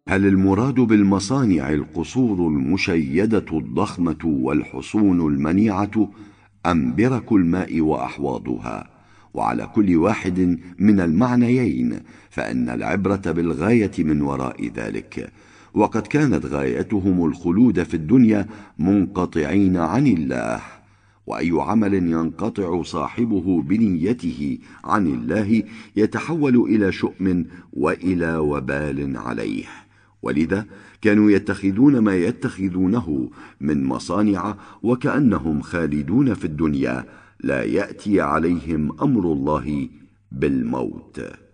هل المراد بالمصانع القصور المشيدة الضخمة والحصون المنيعة، أم برك الماء وأحواضها؟ وعلى كل واحد من المعنيين فإن العبرة بالغاية من وراء ذلك، وقد كانت غايتهم الخلود في الدنيا منقطعين عن الله، وأي عمل ينقطع صاحبه بنيته عن الله يتحول إلى شؤم وإلى وبال عليه. ولذا كانوا يتخذون ما يتخذونه من مصانع وكأنهم خالدون في الدنيا، لا يأتي عليهم أمر الله بالموت.